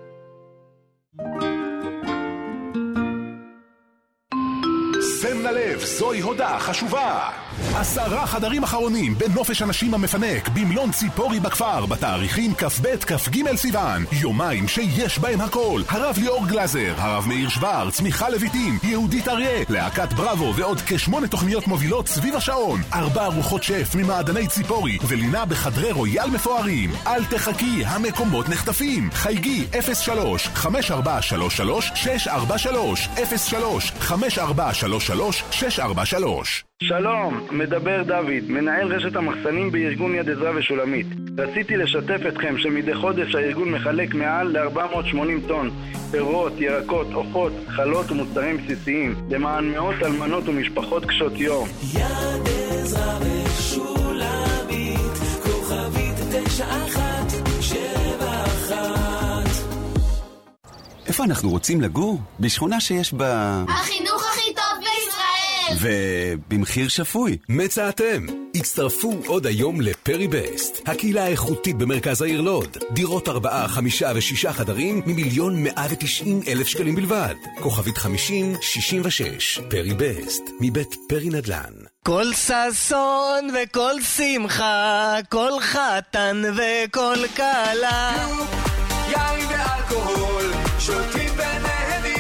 שם ללב, זוהי הודעה חשובה. עשרה חדרים אחרונים בנופש הנשים המפנק במלון ציפורי בכפר בתאריכים כ"ב כ"ג סיוון. יומיים שיש בהם הכל. הרב ליאור גלזר, הרב מאיר שוורץ, מיכל לויטין, יהודית אריה, להקת בראבו ועוד כשמונה תוכניות מובילות סביב השעון. ארבע ארוחות שף ממעדני ציפורי ולינה בחדרי רויאל מפוארים. אל תחכי, המקומות נחטפים. חייגי אפס שלוש חמש ארבע שלוש שלוש שש ארבע שלוש אפס שלוש חמש ארבע שלוש שלוש שש ארבע שלוש. שלום, מדבר דוד, מנהל רשת המחסנים בארגון יד עזרא ושולמית. רציתי לשתף אתכם שמדי חודש הארגון מחלק מעל ל-ארבע מאות ושמונים טון פירות, ירקות, עופות, חלות ומוצרים בסיסיים למען מאות אלמנות ומשפחות קשות יום. יד עזרא ושולמית, כוכבית תשע אחת שבע אחת. איפה אנחנו רוצים לגור? בשכונה שיש בה... החינוך הכי טוב בישראל! ובמחיר שפוי. מצאתם! הצטרפו עוד היום לפרי בסט, הקהילה האיכותית במרכז העיר לוד. דירות ארבעה, חמישה ושישה חדרים ממיליון מאה ותשעים אלף שקלים בלבד. כוכבית חמישים שישים ושש. פרי בסט, מבית פרי נדל"ן. כל ששון וכל שמחה, כל חתן וכל קלה. יין ואלכוהול, שותים ונהנים.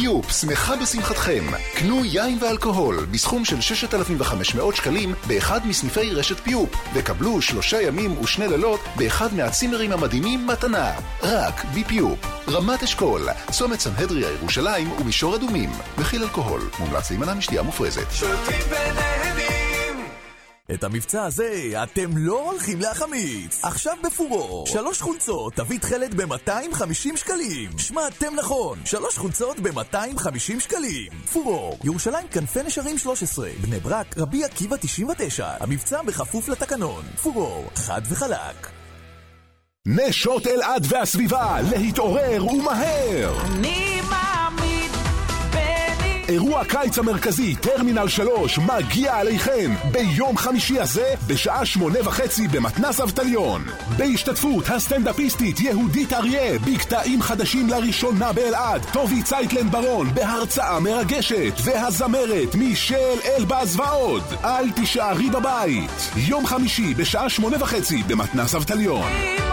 פיופ, שמחה בשמחתכם. קנו יין ואלכוהול בסכום של שישת אלפים וחמש מאות שקלים באחד מסניפי רשת פיופ, וקבלו שלושה ימים ושני לילות באחד מהצימרים המדהימים מתנה. רק בפיופ. רמת אשכול, צומת סנהדריה ירושלים ומישור אדומים. מכיל אלכוהול, מומלץ להימנע משתייה מופרזת. שותים ונהנים. את המבצע הזה אתם לא הולכים להחמיץ. עכשיו בפורו, שלוש חולצות תביא תחלת ב-מאתיים וחמישים שקלים. שמעתם נכון, שלוש חולצות ב-מאתיים וחמישים שקלים. פורו, ירושלים כנפי נשרים שלוש עשרה, בני ברק, רבי עקיבא תשעים ותשע. המבצע בכפוף לתקנון. פורו, חד וחלק. נשות אלעד והסביבה, להתעורר ומהר. אני מאמין בני. אירוע קיץ המרכזי, טרמינל שלוש, מגיע עליכם ביום חמישי הזה בשעה שמונה וחצי במתנס אבטליון. בהשתתפות הסטנדאפיסטית יהודית אריה, בקטעים חדשים לראשונה באלעד, טובי צייטלן ברון בהרצאה מרגשת, והזמרת מישל אלבז ועוד. אל תישארי בבית. יום חמישי בשעה שמונה וחצי במתנס אבטליון.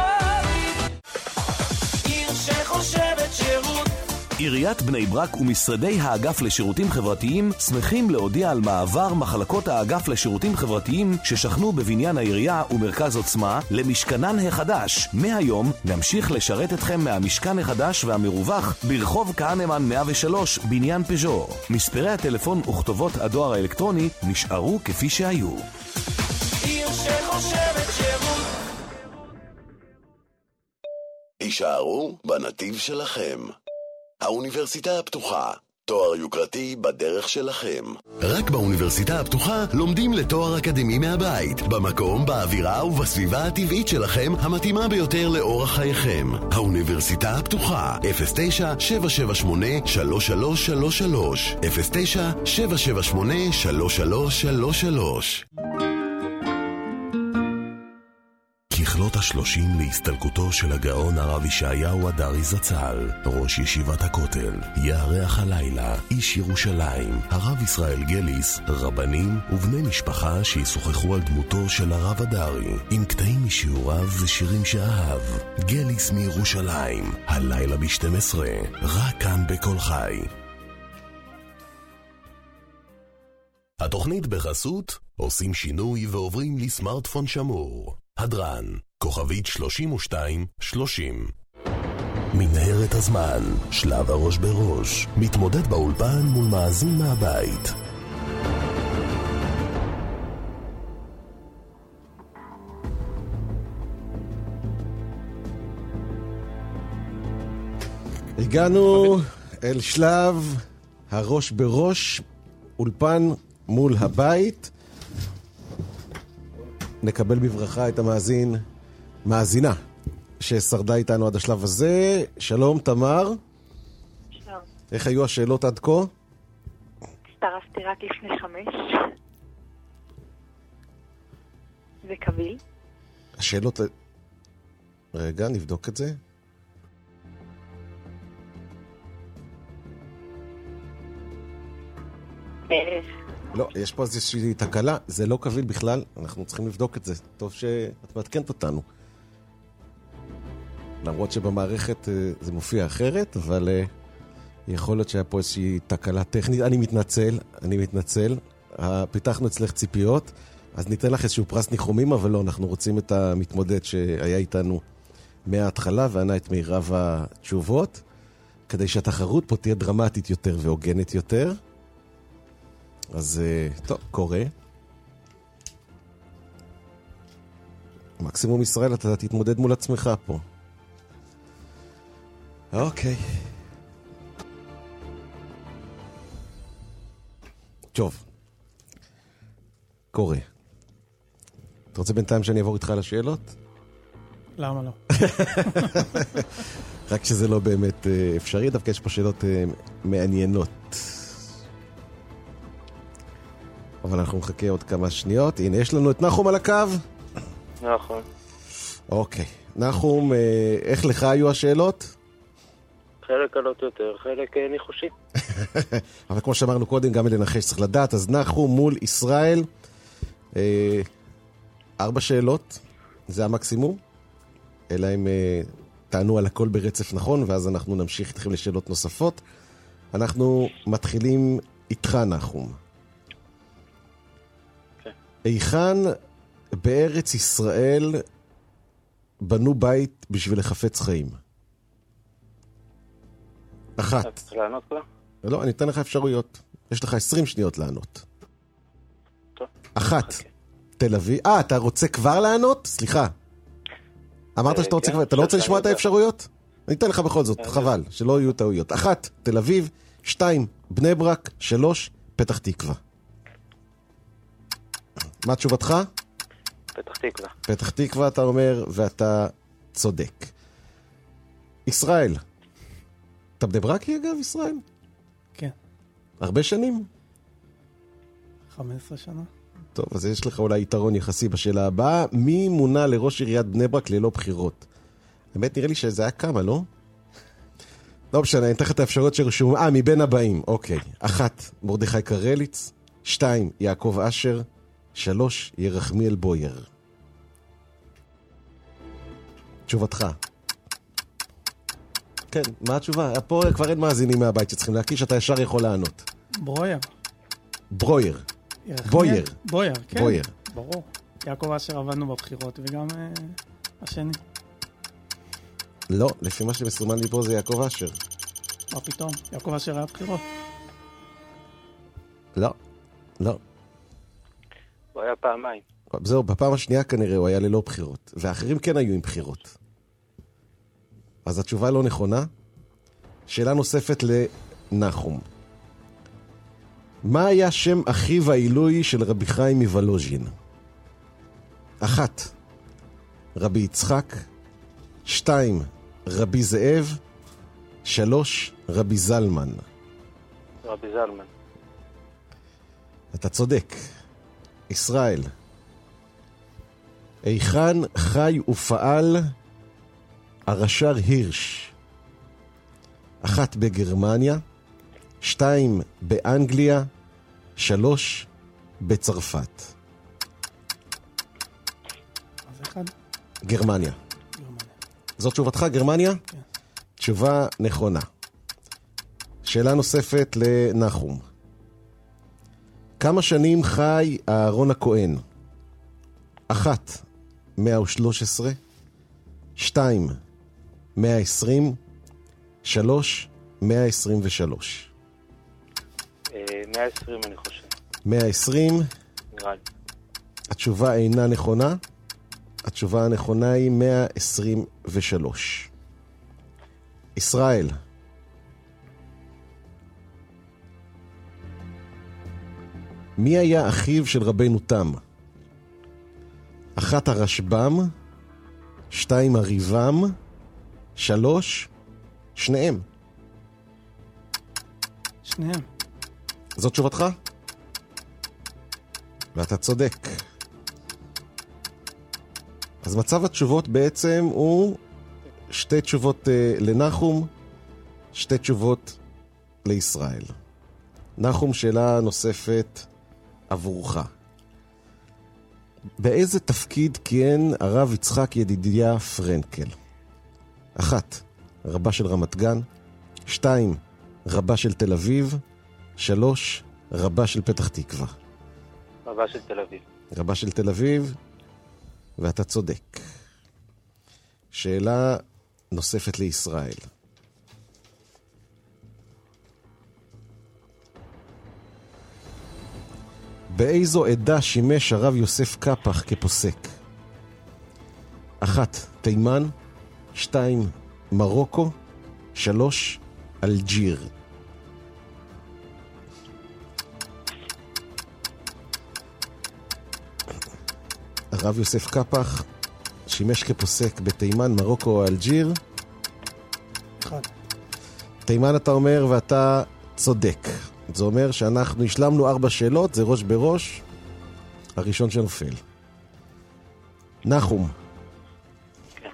עיר שחושבת שירות. עיריית בני ברק ומשרדי האגף לשירותים חברתיים שמחים להודיע על מעבר מחלקות האגף לשירותים חברתיים ששכנו בבניין העירייה ומרכז עוצמה למשכנן החדש. מהיום נמשיך לשרת אתכם מהמשכן החדש והמרווח ברחוב כהנמן מאה ושלוש, בניין פז'ו. מספרי הטלפון וכתובות הדואר האלקטרוני נשארו כפי שהיו. עיר שחושבת שירות. הישארו בנתיב שלכם. האוניברסיטה הפתוחה, תואר יוקרתי בדרך שלכם. רק באוניברסיטה הפתוחה לומדים לתואר אקדמי מהבית, במקום, באווירה ובסביבה הטבעית שלכם המתאימה ביותר לאורח חייכם. האוניברסיטה הפתוחה, אפס תשע שבע שבע שמונה שלוש שלוש שלוש שלוש, אפס תשע שבע שבע שמונה שלוש שלוש שלוש שלוש. ככלות השלושים להסתלקותו של הגאון הרב ישעיהו הדרי זצ"ל, ראש ישיבת הכותל, יארח הלילה איש ירושלים, הרב ישראל גליס, רבנים ובני משפחה שישוחחו על דמותו של הרב הדרי, עם קטעים משיעוריו ושירים שאהב. גליס מירושלים, הלילה ב-שתים עשרה, רק כאן בכל חי. התוכנית בחסות, עושים שינוי ועוברים לסמארטפון שמור. הדרן, כוכבית שלושים ושתיים שלושים. מנהרת הזמן, שלב הראש בראש, מתמודד באולפן מול מאזין מהבית. הגענו אל שלב הראש בראש, אולפן מול הבית. נקבל בברכה את המאזין, מאזינה, ששרדה איתנו עד השלב הזה. שלום, תמר. שלום. איך היו השאלות עד כה? הצטרפתי רק לפני חמש. זה קביל. השאלות... רגע, נבדוק את זה. בערך. לא, יש פה איזושהי תקלה, זה לא קביל בכלל, אנחנו צריכים לבדוק את זה. טוב שאת מעדכנת אותנו. למרות שבמערכת זה מופיע אחרת, אבל יכול להיות שהיה פה איזושהי תקלה טכנית. אני מתנצל, אני מתנצל. פיתחנו אצלך ציפיות, אז ניתן לך איזשהו פרס ניחומים, אבל לא, אנחנו רוצים את המתמודד שהיה איתנו מההתחלה, וענה את מירב התשובות, כדי שהתחרות פה תהיה דרמטית יותר והוגנת יותר. אז טוב, קורה. מקסימום ישראל, אתה תתמודד מול עצמך פה. אוקיי. טוב. קורה. אתה רוצה בינתיים שאני אעבור איתך לשאלות? למה לא? רק שזה לא באמת אפשרי, דווקא יש פה שאלות מעניינות. אבל אנחנו נחכה עוד כמה שניות. הנה, יש לנו את נחום על הקו. נכון. אוקיי. נחום, איך לך היו השאלות? חלק קלות יותר, חלק ניחושי. אבל כמו שאמרנו קודם, גם לנחש צריך לדעת. אז נחום מול ישראל, אה, ארבע שאלות, זה המקסימום. אלא אם אה, תענו על הכל ברצף נכון, ואז אנחנו נמשיך איתכם לשאלות נוספות. אנחנו מתחילים איתך, נחום. כן. היכן בארץ ישראל בנו בית בשביל לחפץ חיים? אחת. אתה צריך לענות כבר? לא, אני אתן לך אפשרויות. יש לך עשרים שניות לענות. טוב. אחת. תל אביב. אה, אתה רוצה כבר לענות? סליחה. אמרת שאתה רוצה כבר... אתה לא רוצה לשמוע את האפשרויות? אני אתן לך בכל זאת, חבל, שלא יהיו טעויות. אחת, תל אביב. שתיים, בני ברק. שלוש, פתח תקווה. מה תשובתך? פתח תקווה. פתח תקווה, אתה אומר, ואתה צודק. ישראל. אתה בני ברקי, אגב, ישראל? כן. הרבה שנים? חמש עשרה שנה. טוב, אז יש לך אולי יתרון יחסי בשאלה הבאה. מי מונה לראש עיריית בני ברק ללא בחירות? האמת, נראה לי שזה היה כמה, לא? לא משנה, אני אתן לך את האפשרויות שרשום. אה, מבין הבאים, אוקיי. אחת, מרדכי קרליץ. שתיים, יעקב אשר. שלוש, ירחמיאל בויר. תשובתך. כן, מה התשובה? פה כבר אין מאזינים מהבית שצריכים להקיש, אתה ישר יכול לענות. ברויר. ברויר. בויר. בויר, כן. בויר. ברור. יעקב אשר עבדנו בבחירות, וגם אה, השני. לא, לפי מה שמסומן לי פה זה יעקב אשר. מה פתאום? יעקב אשר היה בחירות. לא, לא. הוא היה פעמיים. זהו, בפעם השנייה כנראה הוא היה ללא בחירות, ואחרים כן היו עם בחירות. אז התשובה לא נכונה. שאלה נוספת לנחום. מה היה שם אחיו העילוי של רבי חיים מוולוז'ין? אחת, רבי יצחק. שתיים, רבי זאב. שלוש, רבי זלמן. רבי זלמן. אתה צודק. ישראל. היכן חי ופעל הרש"ר הירש? אחת בגרמניה, שתיים באנגליה, שלוש בצרפת. אז אחד? גרמניה. גרמניה. זאת תשובתך, גרמניה? כן. תשובה נכונה. שאלה נוספת לנחום. כמה שנים חי אהרון הכהן? אחת, מאה ושלוש עשרה. שתיים, מאה עשרים. שלוש, מאה עשרים ושלוש. מאה עשרים אני חושב. מאה עשרים. נראה לי. התשובה אינה נכונה. התשובה הנכונה היא מאה עשרים ושלוש. ישראל. מי היה אחיו של רבנו תם? אחת, הרשב"ם. שתיים, הריבם. שלוש, שניהם. שניהם. זאת תשובתך? ואתה צודק. אז מצב התשובות בעצם הוא שתי תשובות uh, לנחום, שתי תשובות לישראל. נחום, שאלה נוספת עבורך. באיזה תפקיד כיהן הרב יצחק ידידיה פרנקל? אחת, רבה של רמת גן. שתיים, רבה של תל אביב. שלוש, רבה של פתח תקווה. רבה של תל אביב. רבה של תל אביב, ואתה צודק. שאלה נוספת לישראל. באיזו עדה שימש הרב יוסף קפח כפוסק? אחת, תימן. שתיים, מרוקו. שלוש, אלג'יר. הרב יוסף קפח שימש כפוסק בתימן, מרוקו או אלג'יר? אחד. תימן אתה אומר, ואתה צודק. זה אומר שאנחנו השלמנו ארבע שאלות, זה ראש בראש, הראשון שנופל. נחום. כן.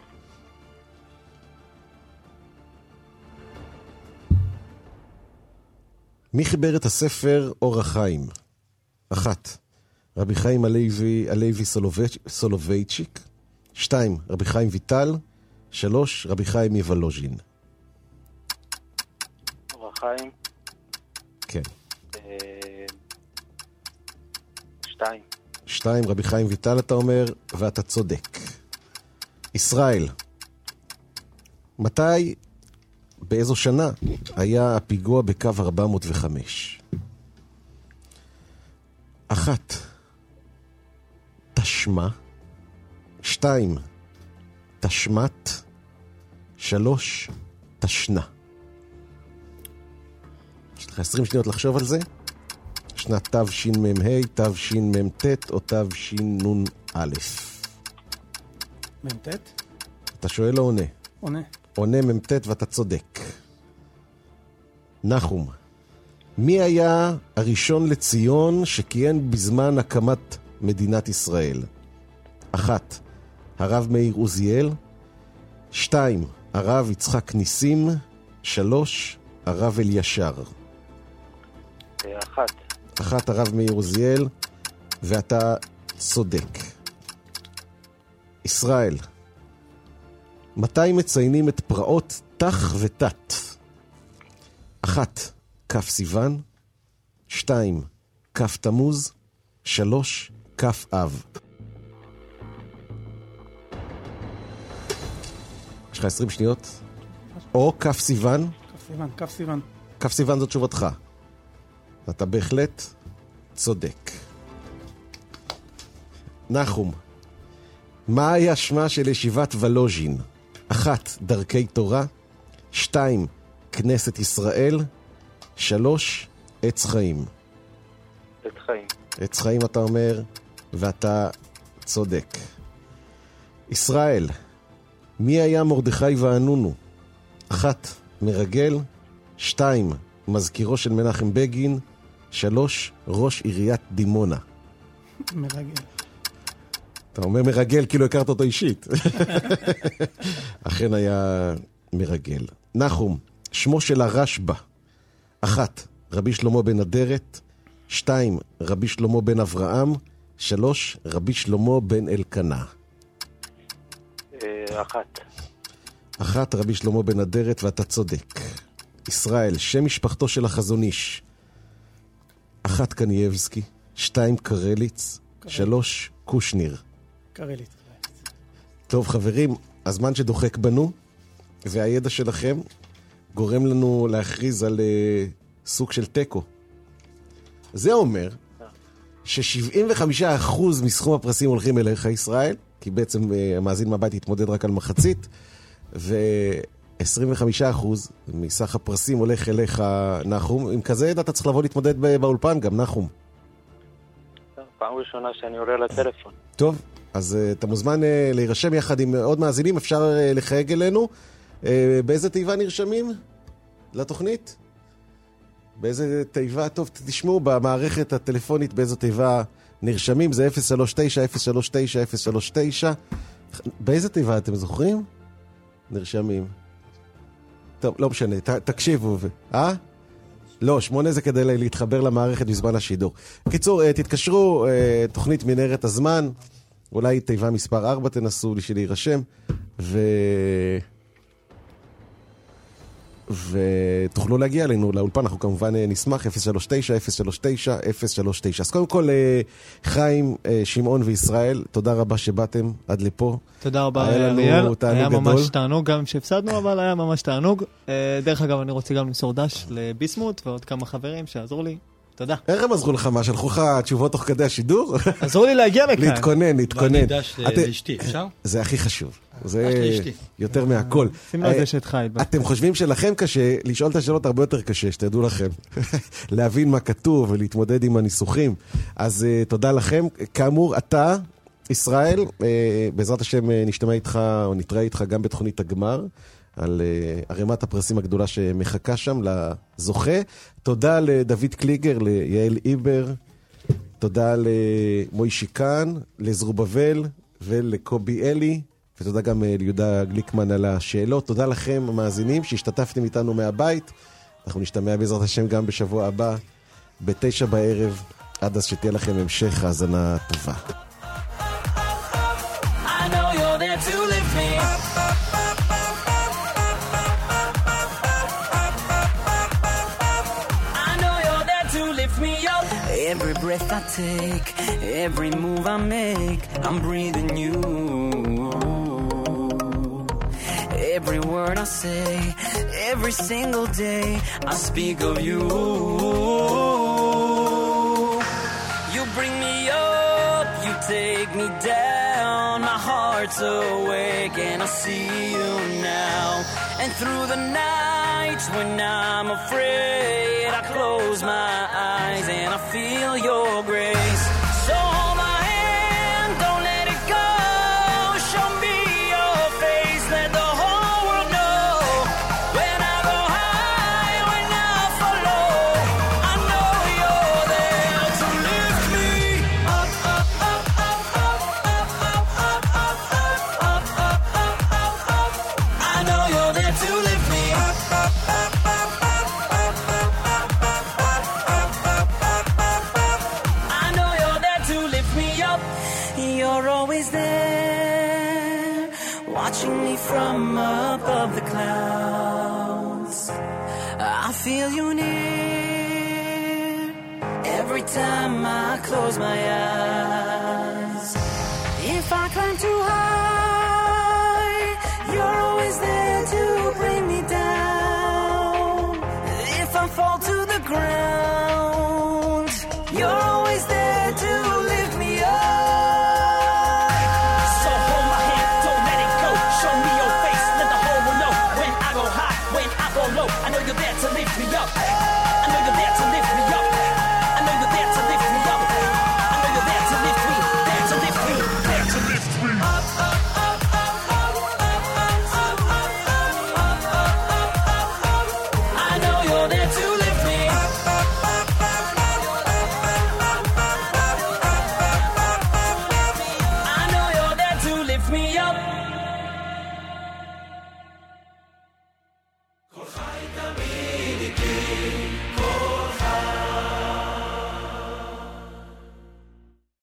מי חיבר את הספר אור החיים? אחת, רבי חיים הלוי, הלוי סולובייצ'יק. שתיים, רבי חיים ויטל. שלוש, רבי חיים מוולוז'ין. אור החיים. כן. שתיים. שתיים, רבי חיים ויטל אתה אומר, ואתה צודק. ישראל, מתי, באיזו שנה, היה הפיגוע בקו ארבע מאות וחמש? אחת, תשמע. שתיים, תשמת. שלוש, תשנה. יש לך עשרים שניות לחשוב על זה. שנת תשמ"ה, תשמ"ט או תשנ"א. מ"ט? אתה שואל או עונה? עונה. עונה מ"ט ואתה צודק. נחום, מי היה הראשון לציון שכיהן בזמן הקמת מדינת ישראל? אחת, הרב מאיר עוזיאל. שתיים, הרב יצחק ניסים. שלוש, הרב אלישר. אחת. אחת, הרב מאיר עוזיאל, ואתה צודק. ישראל, מתי מציינים את פרעות תח ותת? אחת, כף סיוון. שתיים, כף תמוז. שלוש, כף אב. יש לך עשרים שניות. או כף סיוון. כף סיוון, כף סיוון. כף סיוון זאת תשובתך. אתה בהחלט צודק. נחום, מה היה שמה של ישיבת ולוז'ין? אחת, דרכי תורה. שתיים, כנסת ישראל. שלוש, עץ חיים. עץ חיים. עץ חיים אתה אומר, ואתה צודק. ישראל, מי היה מרדכי ואנונו? אחת, מרגל. שתיים, מזכירו של מנחם בגין. שלוש, ראש עיריית דימונה. מרגל. אתה אומר מרגל כאילו הכרת אותו אישית. אכן היה מרגל. נחום, שמו של הרשב"א. אחת, רבי שלמה בן אדרת. שתיים, רבי שלמה בן אברהם. שלוש, רבי שלמה בן אלקנה. אחת. אחת, רבי שלמה בן אדרת, ואתה צודק. ישראל, שם משפחתו של החזון איש. אחת, קנייבסקי. שתיים, קרליץ. שלוש, קושניר. קרליץ. טוב חברים, הזמן שדוחק בנו והידע שלכם גורם לנו להכריז על uh, סוג של טקו. זה אומר ש-שבעים וחמישה אחוז מסכום הפרסים הולכים אליך ישראל, כי בעצם uh, המאזין מהבית יתמודד רק על מחצית, ו-עשרים וחמישה אחוז מסך הפרסים הולך אליך נחום. עם כזה ידע אתה צריך לבוא להתמודד באולפן גם נחום. פעם ראשונה שאני עולה לטלפון. טוב, אז uh, אתה מוזמן uh, להירשם יחד עם עוד מאזינים, אפשר uh, לחייג אלינו. Uh, באיזה תיבה נרשמים לתוכנית? באיזה תיבה? טוב, תשמעו במערכת הטלפונית באיזו תיבה נרשמים, זה אפס שלוש תשע אפס שלוש תשע אפס שלוש תשע. באיזה תיבה אתם זוכרים? נרשמים. טוב, לא משנה, ת, תקשיבו. אה? לא, שמונה זה כדי להתחבר למערכת בזמן השידור. בקיצור, תתקשרו, תוכנית מנהרת הזמן, אולי תיבה מספר ארבע תנסו לי להירשם, ו... ותוכלו להגיע אלינו לאולפן, אנחנו כמובן נשמח, אפס שלוש תשע אפס שלוש תשע אפס שלוש תשע. אז קודם כל, חיים, שמעון וישראל, תודה רבה שבאתם עד לפה. תודה רבה, היה לנו תענוג היה גדול. ממש תענוג, גם שהפסדנו, אבל היה ממש תענוג. דרך אגב, אני רוצה גם למסור דש לביסמוט ועוד כמה חברים שעזרו לי. תודה. איך הם עזרו לך? מה, שלחו לך תשובות תוך כדי השידור? עזרו לי להגיע לכאן. להתכונן, להתכונן. ואני דש לאשתי, אפשר? זה הכי חשוב. זה יותר מהכל. שים לו דשת חי. אתם חושבים שלכם קשה, לשאול את השאלות הרבה יותר קשה, שתדעו לכם. להבין מה כתוב ולהתמודד עם הניסוחים. אז תודה לכם. כאמור, אתה, ישראל, בעזרת השם נשתמע איתך, או נתראה איתך גם בתוכנית הגמר. על uh, הרמת הפרסים הגדולה שמחכה שם לזוכה. תודה לדוד קליגר, ליעל איבר, תודה למוישי קאן, לזרובבל ולקובי אלי, ותודה גם uh, ליהודה גליקמן על השאלות. תודה לכם המאזינים שהשתתפתם איתנו מהבית. אנחנו נשתמע בעזרת השם גם בשבוע הבא בתשע בערב. עד אז שתהיה לכם המשך האזנה טובה. I know you're there to lift me up. I know you're lift me up. Every breath I take, every move I make, I'm breathing you. Every word I say, every single day, I speak of you. You bring me up, you take me down. My heart's awake and I see you now. And through the nights when I'm afraid, I close my eyes and I feel your grace. So hold my hand, don't let it go. Show me your face, let the whole world know. When I go high, when I fall low, I know you're there to lift me up, up, up, up, up, up, up, up, up, up, up, up, up, up. I know you're there to lift me up, up, up, up, up, up, up, up, up, up, up, up, up, up. I know you're there to lift me up. You're always there, watching me from above the clouds. I feel you near every time I close my eyes. If I climb too high, you're always there to bring me down. If I fall to the ground, you're always there to lift me up. So hold my hand, don't let it go. Show me your face, let the whole world know. When I go high, when I go low, I know you're there to lift me up.